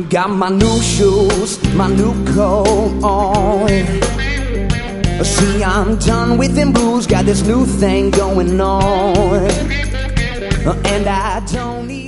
Got my new shoes, my new coat on. See, I'm done with them blues. Got this new thing going on, and I don't need